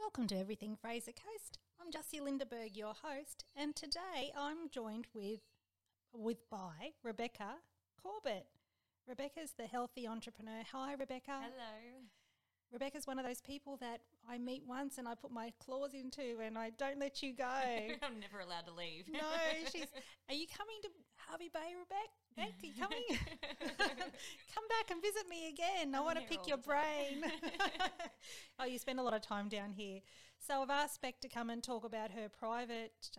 Welcome to Everything Fraser Coast. I'm Jussie Lindeberg, your host, and today I'm joined by Rebecca Corbett. Rebecca's the healthy entrepreneur. Hi, Rebecca. Hello. Rebecca's one of those people that I meet once and I put my claws into and I don't let you go. I'm never allowed to leave. No, are you coming to Harvey Bay, Rebecca? Are you coming? Come back and visit me again. I want to pick your brain. Oh, you spend a lot of time down here. So I've asked Beck to come and talk about her private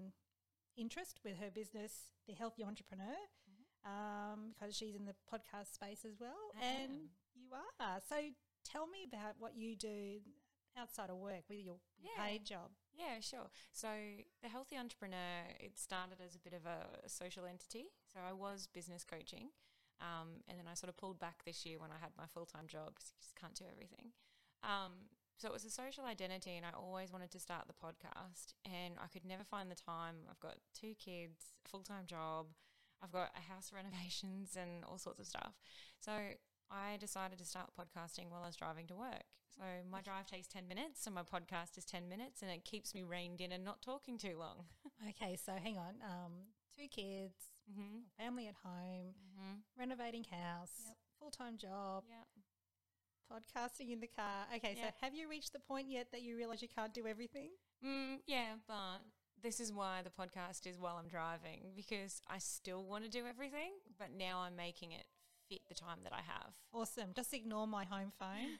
interest with her business, The Healthy Entrepreneur, because she's in the podcast space as well. And you are. So tell me about what you do outside of work with your paid job. Yeah, sure. So The Healthy Entrepreneur, it started as a bit of a social entity. So I was business coaching and then I sort of pulled back this year when I had my full-time job because you just can't do everything. So it was a social identity and I always wanted to start the podcast and I could never find the time. I've got 2 kids, a full-time job, I've got a house renovations and all sorts of stuff. So I decided to start podcasting while I was driving to work. So my drive takes 10 minutes and my podcast is 10 minutes and it keeps me reined in and not talking too long. Okay, so hang on. 2 kids, family at home, renovating house, full-time job, podcasting in the car. Okay, so have you reached the point yet that you realise you can't do everything? Yeah, but this is why the podcast is while I'm driving, because I still want to do everything, but now I'm making it fit the time that I have. Awesome. Just ignore my home phone.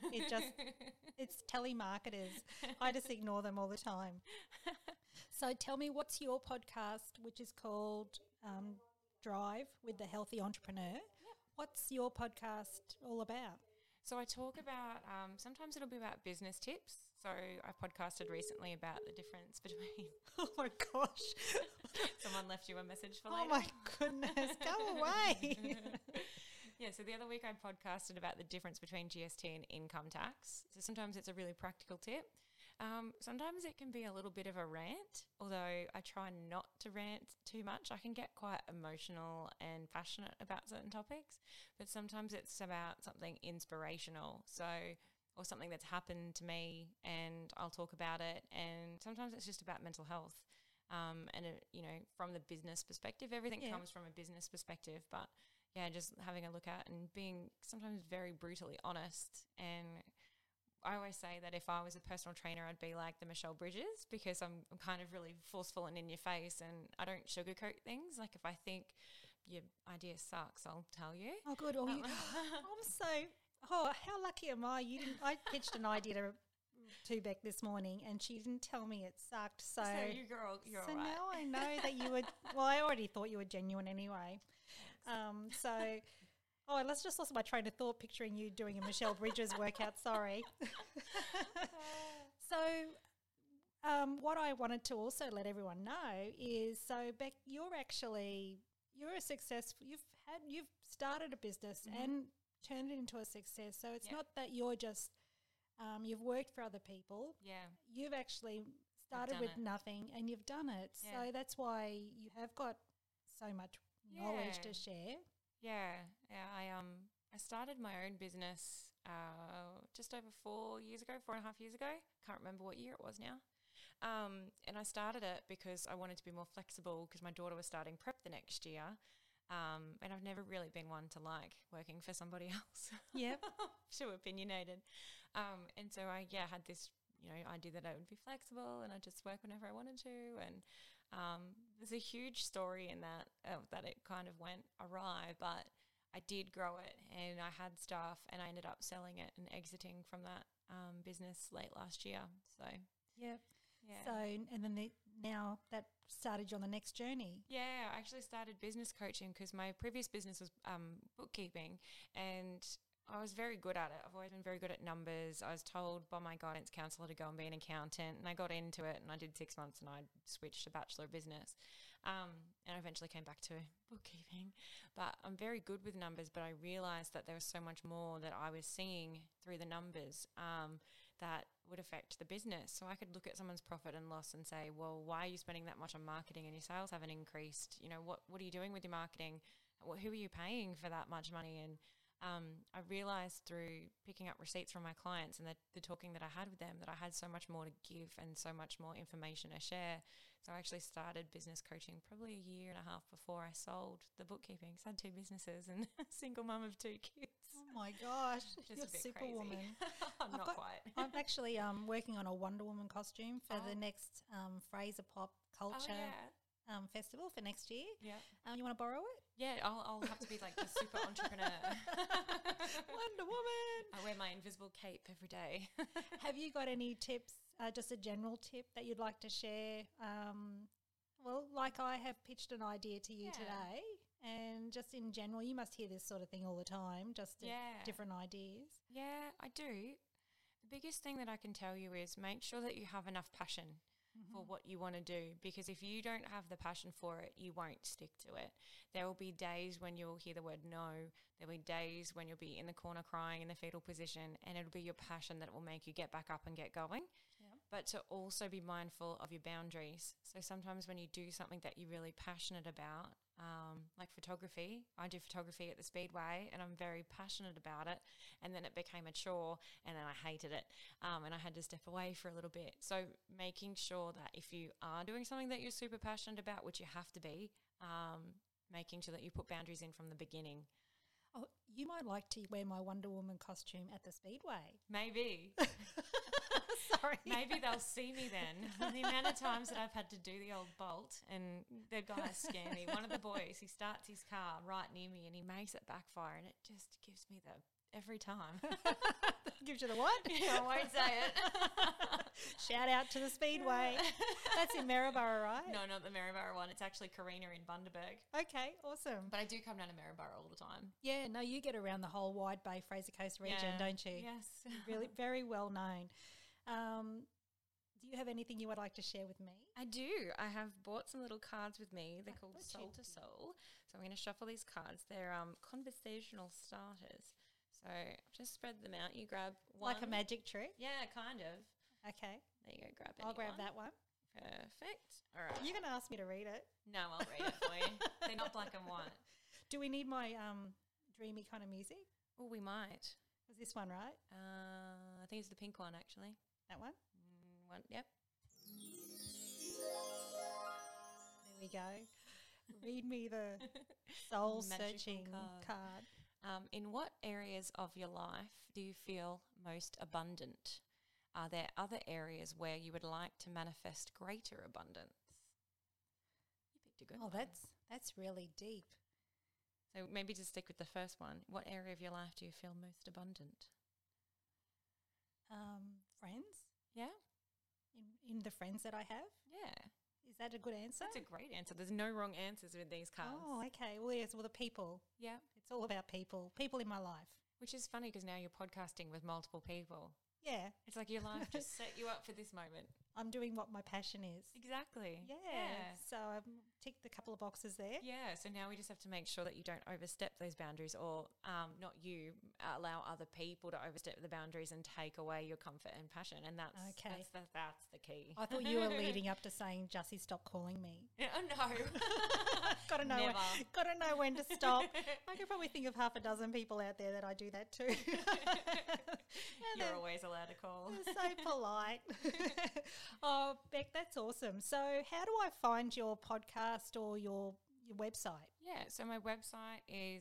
It's telemarketers. I just ignore them all the time. So tell me, what's your podcast, which is called Drive with the Healthy Entrepreneur? Yep. What's your podcast all about? So I talk about, sometimes it'll be about business tips. So I podcasted recently about the difference between... Oh, my gosh. Someone left you a message for later. Oh, my goodness. Go away. Yeah, so the other week I podcasted about the difference between GST and income tax. So sometimes it's a really practical tip. Sometimes it can be a little bit of a rant, although I try not to rant too much. I can get quite emotional and passionate about certain topics, but sometimes it's about something inspirational. Or something that's happened to me and I'll talk about it. And sometimes it's just about mental health. From the business perspective, everything comes from a business perspective, but yeah, just having a look at and being sometimes very brutally honest. And I always say that if I was a personal trainer, I'd be like the Michelle Bridges, because I'm kind of really forceful and in your face and I don't sugarcoat things. Like if I think your idea sucks, I'll tell you. Oh, good. How lucky am I? I pitched an idea to Beck this morning and she didn't tell me it sucked. So you're all right. Now I know that you would. Well, I already thought you were genuine anyway. Let's just lost my train of thought picturing you doing a Michelle Bridges workout. Sorry. So what I wanted to also let everyone know is, so Beck, you're a successful. You've started a business and turned it into a success. So it's not that you're just you've worked for other people. Yeah. You've actually started with nothing and you've done it. Yeah. So that's why you have got so much knowledge to share. Yeah. I started my own business just over 4.5 years ago. Can't remember what year it was now. And I started it because I wanted to be more flexible because my daughter was starting prep the next year. And I've never really been one to like working for somebody else. Yep. Too opinionated. And so I had this, idea that I would be flexible and I'd just work whenever I wanted to. And there's a huge story in that it kind of went awry, but I did grow it and I had staff and I ended up selling it and exiting from that business late last year. So, yeah. So, and then now that started you on the next journey. Yeah, I actually started business coaching because my previous business was bookkeeping and I was very good at it. I've always been very good at numbers. I was told by my guidance counsellor to go and be an accountant and I got into it and I did 6 months and I switched to Bachelor of Business and I eventually came back to bookkeeping. But I'm very good with numbers, but I realised that there was so much more that I was seeing through the numbers that would affect the business. So I could look at someone's profit and loss and say, well, why are you spending that much on marketing and your sales haven't increased? What are you doing with your marketing? Who are you paying for that much money? And I realised through picking up receipts from my clients and the talking that I had with them that I had so much more to give and so much more information to share. So I actually started business coaching probably a year and a half before I sold the bookkeeping. So I had 2 businesses and a single mum of 2 kids. Oh my gosh, Just you're a bit superwoman. crazy. Not quite. I'm actually working on a Wonder Woman costume for the next Fraser Pop Culture festival for next year. Yeah. You want to borrow it? Yeah, I'll have to be like the super entrepreneur. Wonder Woman. I wear my invisible cape every day. Have you got any tips, just a general tip that you'd like to share? Well, like I have pitched an idea to you today, and just in general, you must hear this sort of thing all the time, just different ideas. Yeah, I do. The biggest thing that I can tell you is make sure that you have enough passion for what you want to do, because if you don't have the passion for it, you won't stick to it. There will be days when you'll hear the word no. There'll be days when you'll be in the corner crying in the fetal position, and it'll be your passion that will make you get back up and get going. Yeah. But to also be mindful of your boundaries. So sometimes when you do something that you're really passionate about, like photography, I do photography at the Speedway and I'm very passionate about it, and then it became a chore and then I hated it, and I had to step away for a little bit. So making sure that if you are doing something that you're super passionate about, which you have to be, making sure that you put boundaries in from the beginning. Oh, you might like to wear my Wonder Woman costume at the Speedway. Maybe. Sorry. Maybe they'll see me then. The amount of times that I've had to do the old bolt, and the guy scare me. One of the boys, he starts his car right near me and he makes it backfire, and it just gives me the every time. Gives you the what? Yeah, I won't say it. Shout out to the Speedway. That's in Maryborough, right? No, not the Maryborough one. It's actually Carina in Bundaberg. Okay, awesome. But I do come down to Maryborough all the time. Yeah, no, you get around the whole Wide Bay, Fraser Coast region, don't you? Yes. Really, very well known. Do you have anything you would like to share with me? I do. I have bought some little cards with me. They're called Soul to Soul. So I'm going to shuffle these cards. They're conversational starters. So I've just spread them out. You grab one. Like a magic trick? Yeah, kind of. Okay. There you go. I'll grab that one. Perfect. All right. You're going to ask me to read it? No, I'll read it for you. They're not black and white. Do we need my dreamy kind of music? Oh, we might. Was this one right? I think it's the pink one, actually. That one? One, yep. There we go. Read me the soul-searching card. In what areas of your life do you feel most abundant? Are there other areas where you would like to manifest greater abundance? You picked a good one. Oh, that's really deep. So maybe just stick with the first one. What area of your life do you feel most abundant? Friends. Yeah? In the friends that I have? Yeah. Is that a good answer? That's a great answer. There's no wrong answers with these cards. Oh, okay. Well, yes, the people. Yeah. It's all about people in my life. Which is funny because now you're podcasting with multiple people. Yeah. It's like your life just set you up for this moment. I'm doing what my passion is. Exactly. Yeah. So I've ticked a couple of boxes there. Yeah. So now we just have to make sure that you don't overstep those boundaries, or not you, allow other people to overstep the boundaries and take away your comfort and passion. And that's the key. I thought you were leading up to saying, Jussie, stop calling me. Oh, no. Got to know when to stop. I could probably think of half a dozen people out there that I do that too. You're always allowed to call. They're so polite. Oh, Beck, that's awesome. So how do I find your podcast or your website? Yeah, so my website is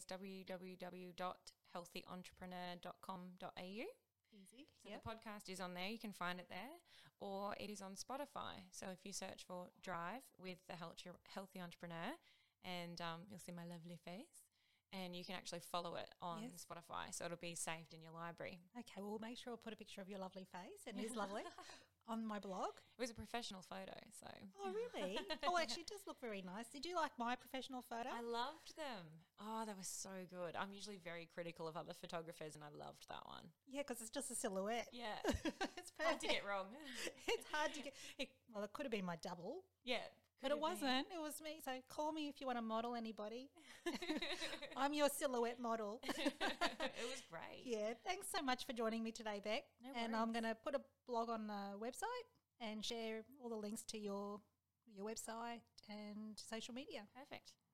www.healthyentrepreneur.com.au. Easy. So the podcast is on there. You can find it there, or it is on Spotify. So if you search for Drive with the Healthy Entrepreneur, and you'll see my lovely face, and you can actually follow it on Spotify. So it'll be saved in your library. Okay, well, we'll make sure I'll put a picture of your lovely face, and it is lovely, on my blog. It was a professional photo, so. Oh, really? Oh, actually, it does look very nice. Did you like my professional photo? I loved them. Oh, they were so good. I'm usually very critical of other photographers, and I loved that one. Yeah, because it's just a silhouette. Yeah. It's perfect. Hard to get wrong. It's hard to get. Well, it could have been my double. Yeah. But it wasn't. It was me. So call me if you want to model anybody. I'm your silhouette model. It was great. Yeah. Thanks so much for joining me today, Beck. No and worries. I'm going to put a blog on the website and share all the links to your website and social media. Perfect.